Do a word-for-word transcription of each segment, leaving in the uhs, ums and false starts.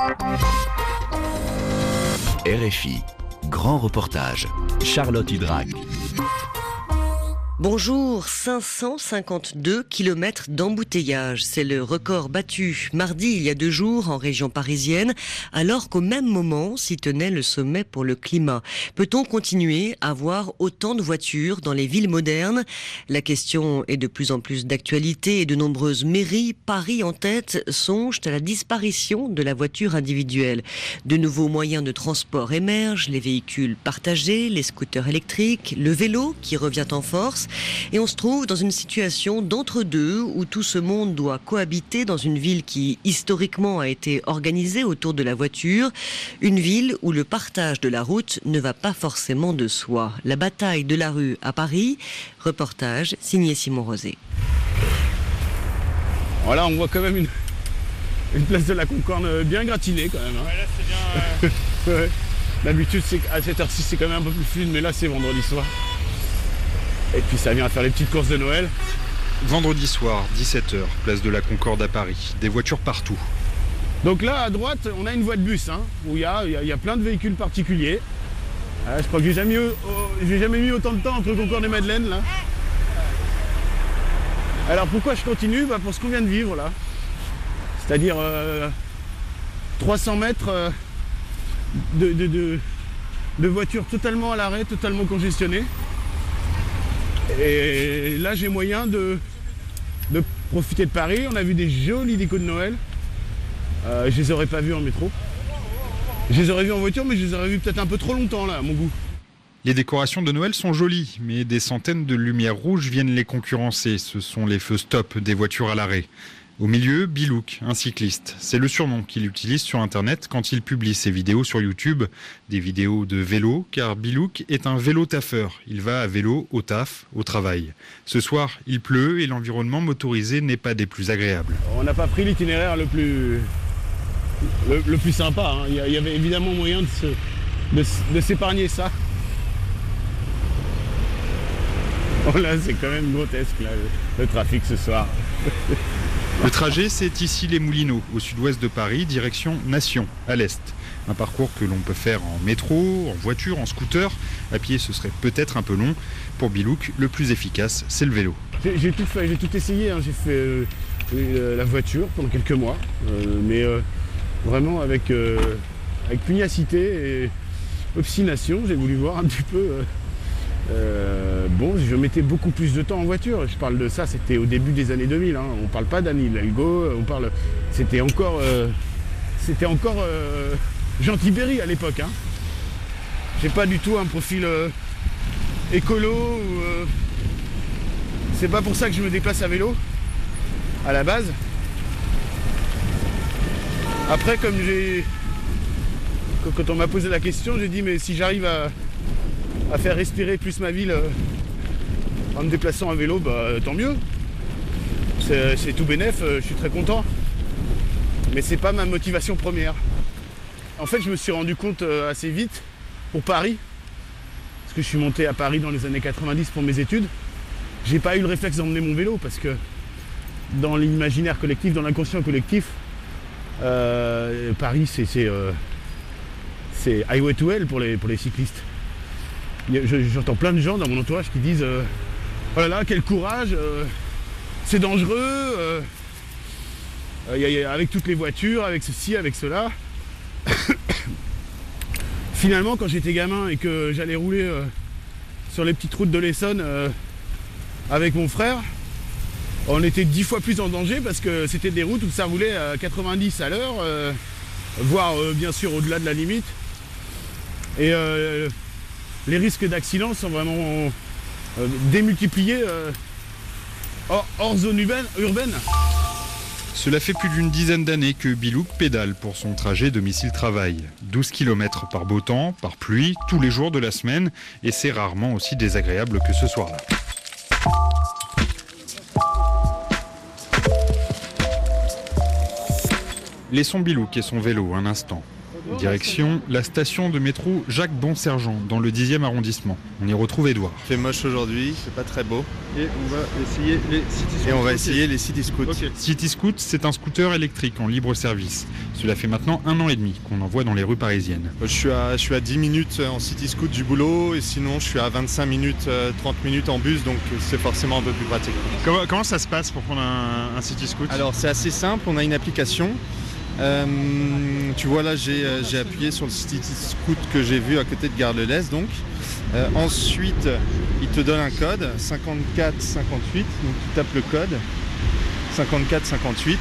R F I, grand reportage, Charlotte Hydrac. Bonjour, cinq cent cinquante-deux kilomètres d'embouteillage. C'est le record battu mardi il y a deux jours en région parisienne, alors qu'au même moment s'y tenait le sommet pour le climat. Peut-on continuer à voir autant de voitures dans les villes modernes ? La question est de plus en plus d'actualité et de nombreuses mairies, Paris en tête, songent à la disparition de la voiture individuelle. De nouveaux moyens de transport émergent, les véhicules partagés, les scooters électriques, le vélo qui revient en force. Et on se trouve dans une situation d'entre-deux où tout ce monde doit cohabiter dans une ville qui historiquement a été organisée autour de la voiture, une ville où le partage de la route ne va pas forcément de soi. La bataille de la rue à Paris, reportage signé Simon Rosé. Voilà, on voit quand même une, une place de la Concorde bien gratinée quand même. Hein. Ouais, là c'est bien. Euh... ouais. D'habitude c'est, à cette heure-ci c'est quand même un peu plus fluide, mais là c'est vendredi soir. Et puis ça vient faire les petites courses de Noël. Vendredi soir, dix-sept heures, place de la Concorde à Paris. Des voitures partout. Donc là, à droite, on a une voie de bus, hein, où il y a, y, a, y a plein de véhicules particuliers. Euh, je crois que j'ai jamais, eu, oh, j'ai jamais mis autant de temps entre Concorde et Madeleine, là. Alors pourquoi je continue ? Bah, pour ce qu'on vient de vivre, là. C'est-à-dire euh, trois cents mètres euh, de, de, de, de voitures totalement à l'arrêt, totalement congestionnées. Et là j'ai moyen de, de profiter de Paris. On a vu des jolis décos de Noël. Euh, je les aurais pas vus en métro. Je les aurais vus en voiture, mais je les aurais vus peut-être un peu trop longtemps là, à mon goût. Les décorations de Noël sont jolies, mais des centaines de lumières rouges viennent les concurrencer. Ce sont les feux stop des voitures à l'arrêt. Au milieu, Bilouk, un cycliste. C'est le surnom qu'il utilise sur Internet quand il publie ses vidéos sur YouTube. Des vidéos de vélo, car Bilouk est un vélo-taffeur. Il va à vélo au taf, au travail. Ce soir, il pleut et l'environnement motorisé n'est pas des plus agréables. On n'a pas pris l'itinéraire le plus, le, le plus sympa. Hein. Il y avait évidemment moyen de, se, de, de s'épargner ça. Oh là, c'est quand même grotesque là, le, le trafic ce soir. Le trajet, c'est ici les Moulineaux, au sud-ouest de Paris, direction Nation, à l'est. Un parcours que l'on peut faire en métro, en voiture, en scooter. À pied, ce serait peut-être un peu long. Pour Bilouk, le plus efficace, c'est le vélo. J'ai, j'ai, tout, fait, j'ai tout essayé. Hein. J'ai fait euh, la voiture pendant quelques mois. Euh, mais euh, vraiment avec, euh, avec pugnacité et obstination, j'ai voulu voir un petit peu... Euh, Euh, bon, je mettais beaucoup plus de temps en voiture. Je parle de ça, c'était au début des années deux mille. Hein. On parle pas d'Anne Hidalgo, on parle. C'était encore, euh, c'était encore euh, Jean Tibéry à l'époque. Hein. J'ai pas du tout un profil euh, écolo. Ou, euh, c'est pas pour ça que je me déplace à vélo à la base. Après, comme j'ai, quand on m'a posé la question, j'ai dit mais si j'arrive à à faire respirer plus ma ville euh, en me déplaçant à vélo, bah tant mieux. C'est, c'est tout bénef, euh, je suis très content. Mais c'est pas ma motivation première. En fait, je me suis rendu compte euh, assez vite pour Paris, parce que je suis monté à Paris dans les années quatre-vingt-dix pour mes études. J'ai pas eu le réflexe d'emmener mon vélo parce que dans l'imaginaire collectif, dans l'inconscient collectif, euh, Paris c'est, c'est, euh, c'est highway to hell pour les, pour les cyclistes. J'entends plein de gens dans mon entourage qui disent euh, oh là là, quel courage, euh, c'est dangereux, euh, euh, y a, y a, avec toutes les voitures, avec ceci, avec cela. Finalement, quand j'étais gamin et que j'allais rouler euh, sur les petites routes de l'Essonne euh, avec mon frère, on était dix fois plus en danger parce que c'était des routes où ça roulait à quatre-vingt-dix à l'heure, euh, voire euh, bien sûr au-delà de la limite. Et euh, les risques d'accident sont vraiment euh, démultipliés euh, hors, hors zone urbaine, urbaine. Cela fait plus d'une dizaine d'années que Bilouk pédale pour son trajet domicile-travail. douze kilomètres par beau temps, par pluie, tous les jours de la semaine, et c'est rarement aussi désagréable que ce soir-là. Laissons Bilouk et son vélo un instant. Direction la station de métro Jacques Bonsergent, dans le dixième arrondissement. On y retrouve Édouard. Il fait moche aujourd'hui, c'est pas très beau. Et on va essayer les City Scouts. Et on va essayer les City Scouts. Okay. City Scoot, c'est un scooter électrique en libre service. Cela fait maintenant un an et demi qu'on en voit dans les rues parisiennes. Je suis à, je suis à dix minutes en City Scoot du boulot et sinon je suis à vingt-cinq minutes, trente minutes en bus, donc c'est forcément un peu plus pratique. Comment, comment ça se passe pour prendre un, un City Scoot ? Alors c'est assez simple, on a une application. Euh, tu vois là j'ai, j'ai appuyé sur le City Scoot que j'ai vu à côté de Gare de l'Est donc. Euh, ensuite il te donne un code cinquante-quatre cinquante-huit, donc tu tapes le code cinquante-quatre cinquante-huit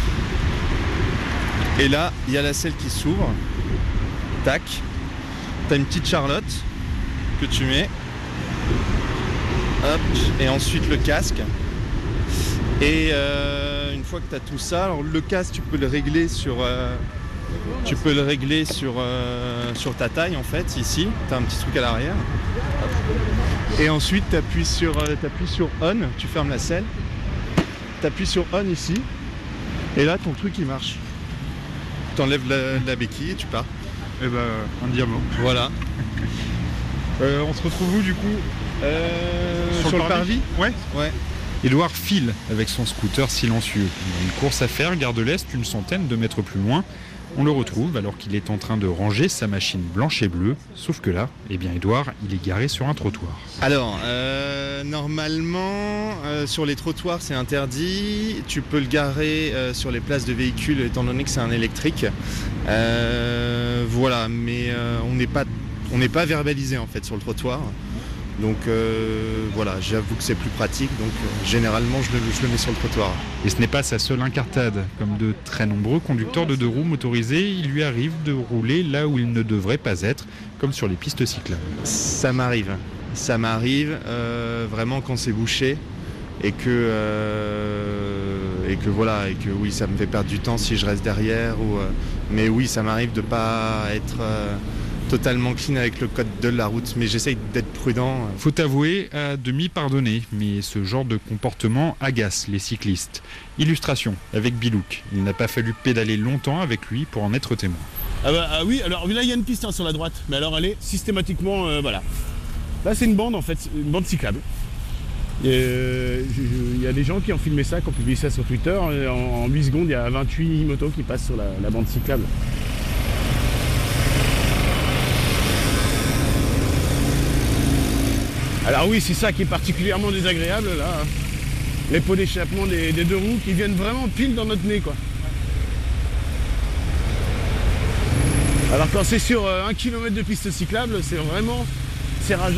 et là il y a la selle qui s'ouvre, tac, t'as une petite charlotte que tu mets, hop, et ensuite le casque. Et euh, une fois que tu as tout ça, alors le casque tu peux le régler sur, euh, tu peux le régler sur, euh, sur ta taille en fait, ici, tu as un petit truc à l'arrière. Et ensuite tu appuies sur, euh, t'appuies sur on, tu fermes la selle, tu appuies sur on ici, et là ton truc il marche. Tu enlèves la, la béquille et tu pars. Eh ben, un diamant. Voilà. Euh, on se retrouve où du coup ? Euh, Sur, sur le le parvis ? parvis. Ouais. Ouais. Édouard file avec son scooter silencieux. Il a une course à faire, Gare de l'Est, une centaine de mètres plus loin. On le retrouve alors qu'il est en train de ranger sa machine blanche et bleue. Sauf que là, eh bien Édouard, il est garé sur un trottoir. Alors, euh, normalement, euh, sur les trottoirs, c'est interdit. Tu peux le garer euh, sur les places de véhicules, étant donné que c'est un électrique. Euh, voilà, mais euh, on n'est pas, on n'est pas verbalisé en fait sur le trottoir. Donc euh, voilà, j'avoue que c'est plus pratique, donc euh, généralement je le, je le mets sur le trottoir. Et ce n'est pas sa seule incartade. Comme de très nombreux conducteurs de deux roues motorisés, il lui arrive de rouler là où il ne devrait pas être, comme sur les pistes cyclables. Ça m'arrive, ça m'arrive euh, vraiment quand c'est bouché et que, euh, et que voilà, et que oui, ça me fait perdre du temps si je reste derrière. Ou, euh, mais oui, ça m'arrive de ne pas être... Euh, totalement clean avec le code de la route, mais j'essaye d'être prudent. Faut avouer, à demi pardonné, mais ce genre de comportement agace les cyclistes. Illustration avec Bilouk. Il n'a pas fallu pédaler longtemps avec lui pour en être témoin. Ah, bah, ah oui, alors là il y a une piste hein, sur la droite, mais alors elle est systématiquement, euh, voilà. Là c'est une bande en fait, une bande cyclable. Il euh, y a des gens qui ont filmé ça, qui ont publié ça sur Twitter. En, en huit secondes, il y a vingt-huit motos qui passent sur la, la bande cyclable. Alors oui, c'est ça qui est particulièrement désagréable là. Les pots d'échappement des, des deux roues qui viennent vraiment pile dans notre nez quoi. Alors quand c'est sur euh, un kilomètre de piste cyclable, c'est vraiment, c'est rageant.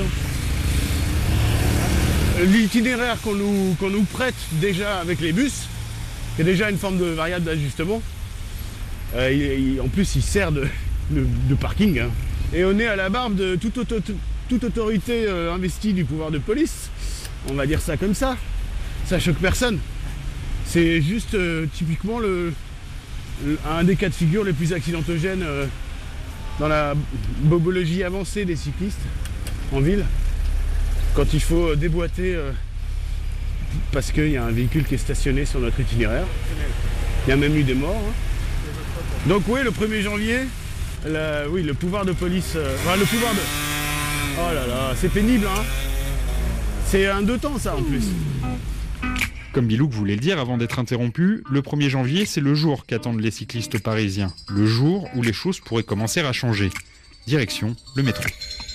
L'itinéraire qu'on nous, qu'on nous prête déjà avec les bus, qui est déjà une forme de variable d'ajustement, euh, il, il, en plus il sert de, de, de parking. Hein. Et on est à la barbe de toute auto, toute autorité euh, investie du pouvoir de police, on va dire ça comme ça, ça choque personne. C'est juste euh, typiquement le, le, un des cas de figure les plus accidentogènes euh, dans la bobologie avancée des cyclistes en ville, quand il faut déboîter euh, parce qu'il y a un véhicule qui est stationné sur notre itinéraire. Il y a même eu des morts. Hein. Donc oui, le premier janvier, la, oui, le pouvoir de police, euh, enfin, le pouvoir de... Oh là là, c'est pénible, hein. C'est un deux temps, ça, en plus. Comme Bilouk voulait le dire avant d'être interrompu, le premier janvier, c'est le jour qu'attendent les cyclistes parisiens. Le jour où les choses pourraient commencer à changer. Direction le métro.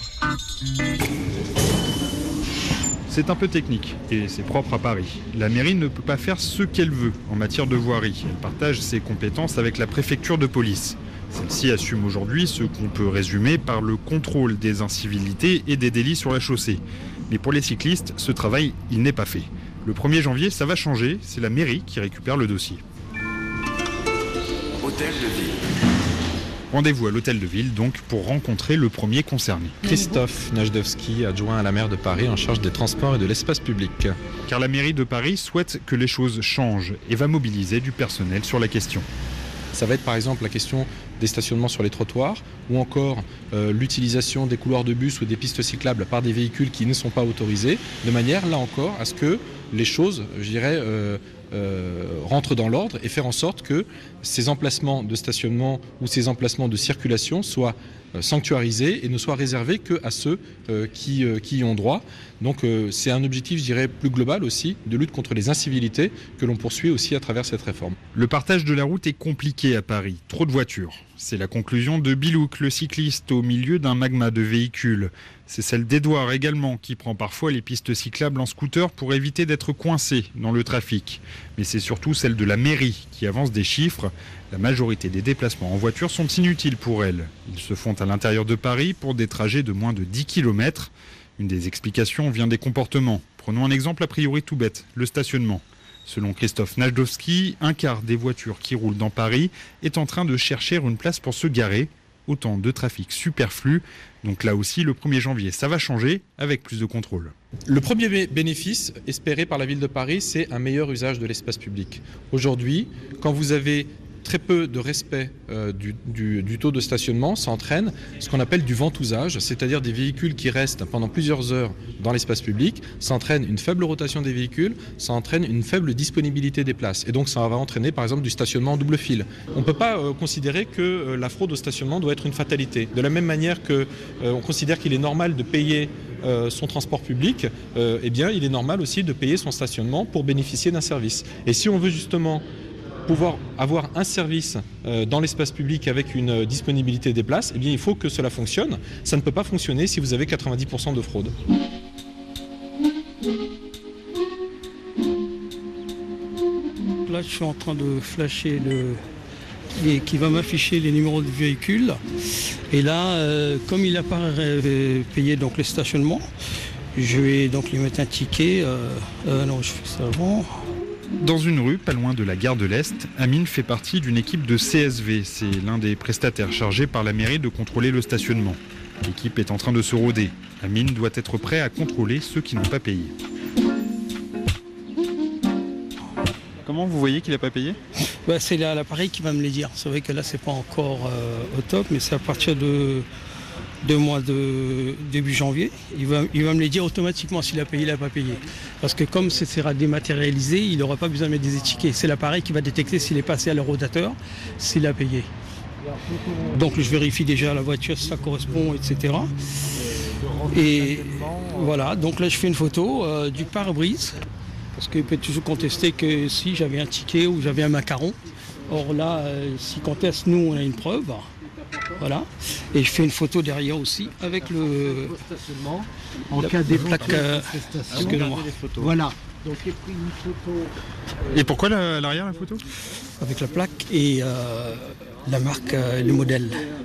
C'est un peu technique, et c'est propre à Paris. La mairie ne peut pas faire ce qu'elle veut en matière de voirie. Elle partage ses compétences avec la préfecture de police. Celle-ci assume aujourd'hui ce qu'on peut résumer par le contrôle des incivilités et des délits sur la chaussée. Mais pour les cyclistes, ce travail, il n'est pas fait. Le premier janvier, ça va changer, c'est la mairie qui récupère le dossier. Hôtel de ville. Rendez-vous à l'hôtel de ville, donc, pour rencontrer le premier concerné. Christophe Najdowski, adjoint à la maire de Paris en charge des transports et de l'espace public. Car la mairie de Paris souhaite que les choses changent et va mobiliser du personnel sur la question. Ça va être par exemple la question des stationnements sur les trottoirs ou encore euh, l'utilisation des couloirs de bus ou des pistes cyclables par des véhicules qui ne sont pas autorisés, de manière là encore à ce que les choses, je dirais, euh, euh, rentre dans l'ordre et faire en sorte que ces emplacements de stationnement ou ces emplacements de circulation soient euh, sanctuarisés et ne soient réservés qu'à ceux euh, qui, euh, qui y ont droit. Donc euh, c'est un objectif, je dirais, plus global aussi, de lutte contre les incivilités que l'on poursuit aussi à travers cette réforme. Le partage de la route est compliqué à Paris, trop de voitures. C'est la conclusion de Bilouk, le cycliste, au milieu d'un magma de véhicules. C'est celle d'Edouard également, qui prend parfois les pistes cyclables en scooter pour éviter d'être coincé dans le trafic. Mais c'est surtout celle de la mairie qui avance des chiffres. La majorité des déplacements en voiture sont inutiles pour elle. Ils se font à l'intérieur de Paris pour des trajets de moins de dix kilomètres. Une des explications vient des comportements. Prenons un exemple a priori tout bête, le stationnement. Selon Christophe Najdowski, un quart des voitures qui roulent dans Paris est en train de chercher une place pour se garer. Autant de trafic superflu. Donc là aussi, le premier janvier, ça va changer avec plus de contrôle. Le premier bénéfice espéré par la ville de Paris, c'est un meilleur usage de l'espace public. Aujourd'hui, quand vous avez très peu de respect euh, du, du, du taux de stationnement, ça entraîne ce qu'on appelle du ventousage, c'est-à-dire des véhicules qui restent pendant plusieurs heures dans l'espace public. Ça entraîne une faible rotation des véhicules, ça entraîne une faible disponibilité des places. Et donc ça va entraîner par exemple du stationnement en double fil. On ne peut pas euh, considérer que euh, la fraude au stationnement doit être une fatalité. De la même manière qu'on euh, considère qu'il est normal de payer euh, son transport public, euh, eh bien il est normal aussi de payer son stationnement pour bénéficier d'un service. Et si on veut justement pouvoir avoir un service euh, dans l'espace public avec une euh, disponibilité des places, eh bien, il faut que cela fonctionne. Ça ne peut pas fonctionner si vous avez quatre-vingt-dix pour cent de fraude. Là, je suis en train de flasher le... Et qui va m'afficher les numéros de véhicules. Et là, euh, comme il n'a pas euh, payé donc, les stationnements, je vais donc lui mettre un ticket. Euh, euh, non, je fais ça avant. Dans une rue, pas loin de la gare de l'Est, Amine fait partie d'une équipe de C S V. C'est l'un des prestataires chargés par la mairie de contrôler le stationnement. L'équipe est en train de se rôder. Amine doit être prêt à contrôler ceux qui n'ont pas payé. Comment vous voyez qu'il n'a pas payé ? Bah, c'est l'appareil qui va me les dire. C'est vrai que là, c'est pas encore euh, au top, mais c'est à partir de... deux mois de début janvier, il va, il va me les dire automatiquement s'il a payé, il n'a pas payé. Parce que comme ce sera dématérialisé, il n'aura pas besoin de mettre des étiquettes. C'est l'appareil qui va détecter s'il est passé à le rotateur, s'il a payé. Donc je vérifie déjà la voiture si ça correspond, et cetera. Et voilà, donc là je fais une photo euh, du pare-brise. Parce qu'il peut toujours contester que si j'avais un ticket ou j'avais un macaron. Or là, euh, s'il conteste, nous on a une preuve. Voilà, et je fais une photo derrière aussi avec le stationnement en cas des plaques. Euh, voilà. Donc j'ai pris une photo. Et pourquoi la, l'arrière la photo ? Avec la plaque et euh, la marque, euh, le modèle.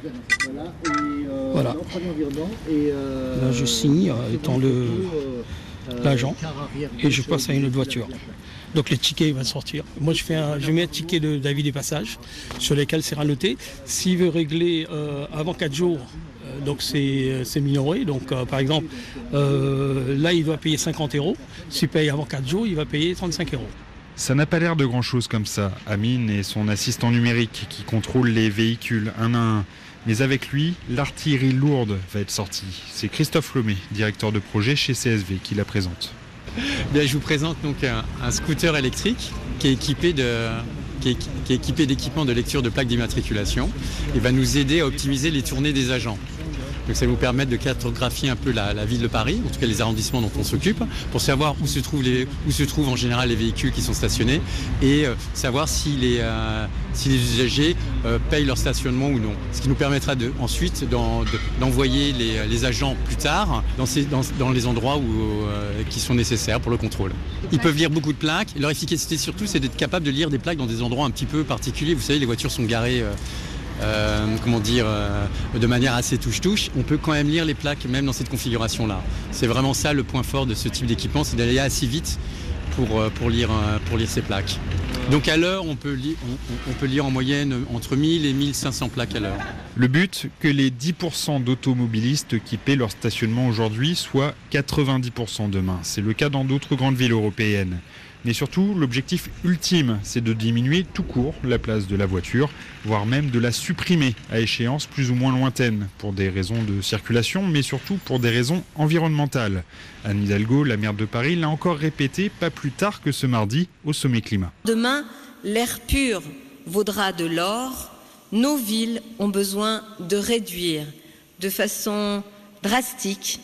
Voilà. Et euh, là je signe euh, étant le l'agent et je passe à une autre voiture. Donc le ticket va sortir. Moi je, fais un, je mets un ticket de, d'avis des passages sur lesquels c'est noté. S'il veut régler euh, avant quatre jours, euh, donc c'est, c'est minoré. Donc euh, par exemple, euh, là il doit payer cinquante euros. S'il paye avant quatre jours, il va payer trente-cinq euros. Ça n'a pas l'air de grand-chose comme ça. Amine et son assistant numérique qui contrôle les véhicules un à un. Mais avec lui, l'artillerie lourde va être sortie. C'est Christophe Lomé, directeur de projet chez C S V, qui la présente. Bien, je vous présente donc un, un scooter électrique qui est équipé de, qui est, qui est équipé d'équipements de lecture de plaques d'immatriculation et va nous aider à optimiser les tournées des agents. Donc ça va nous permettre de cartographier un peu la, la ville de Paris, en tout cas les arrondissements dont on s'occupe, pour savoir où se trouvent, les, où se trouvent en général les véhicules qui sont stationnés et euh, savoir si les, euh, si les usagers euh, payent leur stationnement ou non. Ce qui nous permettra de, ensuite d'en, de, d'envoyer les, les agents plus tard dans, ces, dans, dans les endroits où, euh, qui sont nécessaires pour le contrôle. Ils peuvent lire beaucoup de plaques. Leur efficacité surtout, c'est d'être capable de lire des plaques dans des endroits un petit peu particuliers. Vous savez, les voitures sont garées... Euh, Euh, comment dire, euh, de manière assez touche-touche, on peut quand même lire les plaques même dans cette configuration-là. C'est vraiment ça le point fort de ce type d'équipement, c'est d'aller assez vite pour, euh, pour, lire, euh, pour lire ces plaques. Donc à l'heure, on peut, li- on, on peut lire en moyenne entre mille et mille cinq cents plaques à l'heure. Le but, que les dix pour cent d'automobilistes qui paient leur stationnement aujourd'hui soient quatre-vingt-dix pour cent demain. C'est le cas dans d'autres grandes villes européennes. Mais surtout, l'objectif ultime, c'est de diminuer tout court la place de la voiture, voire même de la supprimer à échéance plus ou moins lointaine, pour des raisons de circulation, mais surtout pour des raisons environnementales. Anne Hidalgo, la maire de Paris, l'a encore répété pas plus tard que ce mardi au sommet climat. Demain, l'air pur vaudra de l'or. Nos villes ont besoin de réduire de façon drastique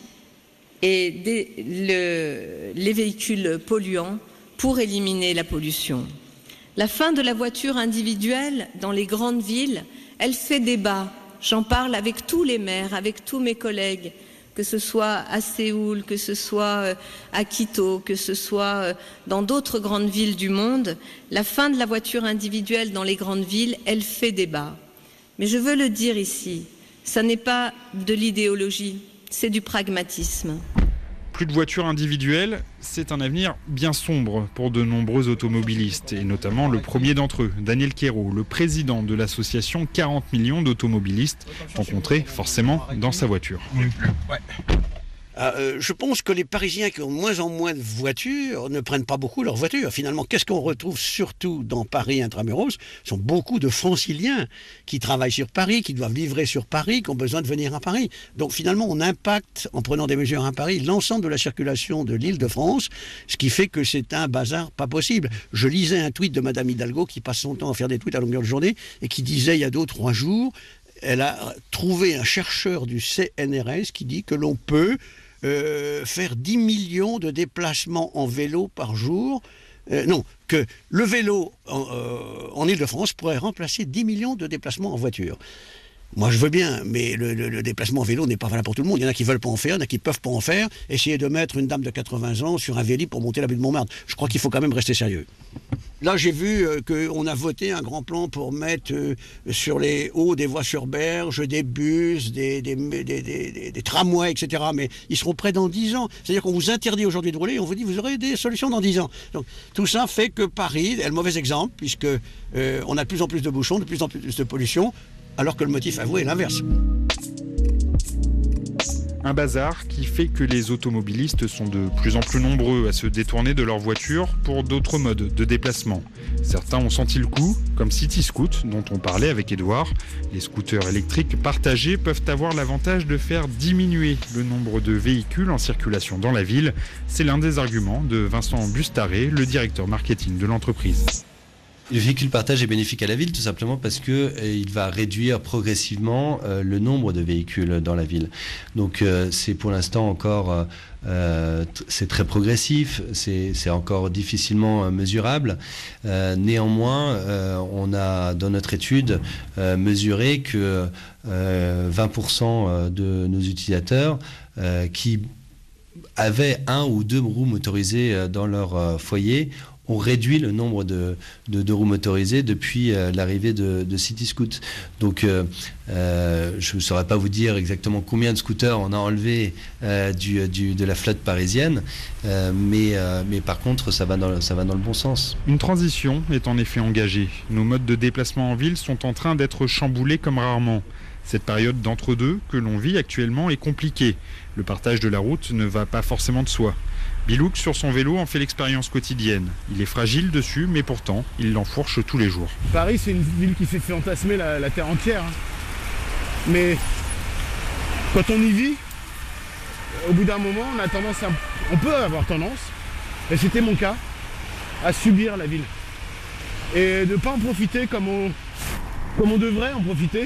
et des, le, les véhicules polluants pour éliminer la pollution. La fin de la voiture individuelle dans les grandes villes, elle fait débat. J'en parle avec tous les maires, avec tous mes collègues, que ce soit à Séoul, que ce soit à Quito, que ce soit dans d'autres grandes villes du monde. La fin de la voiture individuelle dans les grandes villes, elle fait débat. Mais je veux le dire ici, ça n'est pas de l'idéologie, c'est du pragmatisme. Plus de voitures individuelles, c'est un avenir bien sombre pour de nombreux automobilistes, et notamment le premier d'entre eux, Daniel Quérault, le président de l'association quarante millions d'automobilistes, rencontrés forcément dans sa voiture. Ouais. Euh, je pense que les Parisiens qui ont de moins en moins de voitures ne prennent pas beaucoup leur voiture. Finalement, qu'est-ce qu'on retrouve surtout dans Paris intramuros? Ce sont beaucoup de franciliens qui travaillent sur Paris, qui doivent livrer sur Paris, qui ont besoin de venir à Paris. Donc finalement, on impacte, en prenant des mesures à Paris, l'ensemble de la circulation de l'Île-de-France, ce qui fait que c'est un bazar pas possible. Je lisais un tweet de Madame Hidalgo qui passe son temps à faire des tweets à longueur de journée et qui disait il y a deux ou trois jours, elle a trouvé un chercheur du C N R S qui dit que l'on peut Euh, faire dix millions de déplacements en vélo par jour. Euh, non, que le vélo en, euh, en Île-de-France pourrait remplacer dix millions de déplacements en voiture. Moi, je veux bien, mais le, le, le déplacement en vélo n'est pas valable pour tout le monde. Il y en a qui veulent pas en faire, il y en a qui peuvent pas en faire. Essayer de mettre une dame de quatre-vingts ans sur un vélo pour monter la butte de Montmartre. Je crois qu'il faut quand même rester sérieux. Là, j'ai vu euh, qu'on a voté un grand plan pour mettre euh, sur les hauts des voies sur berge, des bus, des, des, des, des, des, des tramways, et cetera. Mais ils seront prêts dans dix ans. C'est-à-dire qu'on vous interdit aujourd'hui de rouler et on vous dit vous aurez des solutions dans dix ans. Donc tout ça fait que Paris est le mauvais exemple, puisque euh, on a de plus en plus de bouchons, de plus en plus de pollution, alors que le motif avoué est l'inverse. Un bazar qui fait que les automobilistes sont de plus en plus nombreux à se détourner de leur voiture pour d'autres modes de déplacement. Certains ont senti le coup, comme CityScoot, dont on parlait avec Édouard. Les scooters électriques partagés peuvent avoir l'avantage de faire diminuer le nombre de véhicules en circulation dans la ville. C'est l'un des arguments de Vincent Bustaré, le directeur marketing de l'entreprise. Le véhicule partage est bénéfique à la ville tout simplement parce que euh, il va réduire progressivement euh, le nombre de véhicules dans la ville. Donc euh, c'est pour l'instant encore euh, t- c'est très progressif, c'est, c'est encore difficilement euh, mesurable. Euh, néanmoins, euh, on a dans notre étude euh, mesuré que euh, vingt pour cent de nos utilisateurs euh, qui avaient un ou deux roues motorisées dans leur euh, foyer ont réduit le nombre de, de, de roues motorisées depuis euh, l'arrivée de, de CityScoot. Donc, euh, euh, je ne saurais pas vous dire exactement combien de scooters on a enlevé euh, du, du, de la flotte parisienne, euh, mais, euh, mais par contre, ça va, dans, ça va dans le bon sens. Une transition est en effet engagée. Nos modes de déplacement en ville sont en train d'être chamboulés comme rarement. Cette période d'entre-deux que l'on vit actuellement est compliquée. Le partage de la route ne va pas forcément de soi. Bilouk, sur son vélo, en fait l'expérience quotidienne. Il est fragile dessus, mais pourtant, il l'enfourche tous les jours. Paris, c'est une ville qui fait fantasmer la, la terre entière. Hein. Mais quand on y vit, au bout d'un moment, on a tendance à... On peut avoir tendance, et c'était mon cas, à subir la ville. Et de ne pas en profiter comme on, comme on devrait en profiter.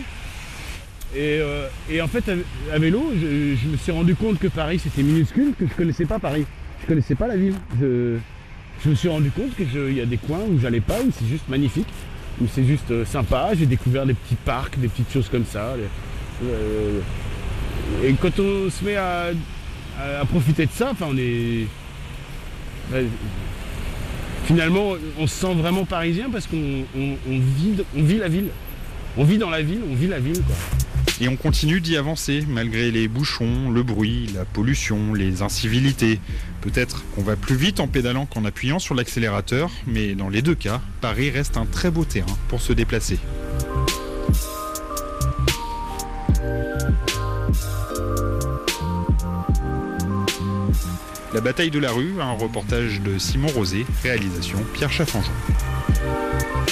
Et, euh, et en fait, à, à vélo, je, je me suis rendu compte que Paris, c'était minuscule, que je ne connaissais pas Paris. Je connaissais pas la ville. Je, je me suis rendu compte qu'il y a des coins où j'allais pas, où c'est juste magnifique, où c'est juste euh, sympa. J'ai découvert des petits parcs, des petites choses comme ça. Euh, et quand on se met à, à, à profiter de ça, enfin, on est... Euh, finalement, on se sent vraiment parisien parce qu'on on, on vit, on vit la ville. On vit dans la ville, on vit la ville, quoi. Et on continue d'y avancer, malgré les bouchons, le bruit, la pollution, les incivilités. Peut-être qu'on va plus vite en pédalant qu'en appuyant sur l'accélérateur, mais dans les deux cas, Paris reste un très beau terrain pour se déplacer. La bataille de la rue, un reportage de Simon Rosé, réalisation Pierre Chaffanjon.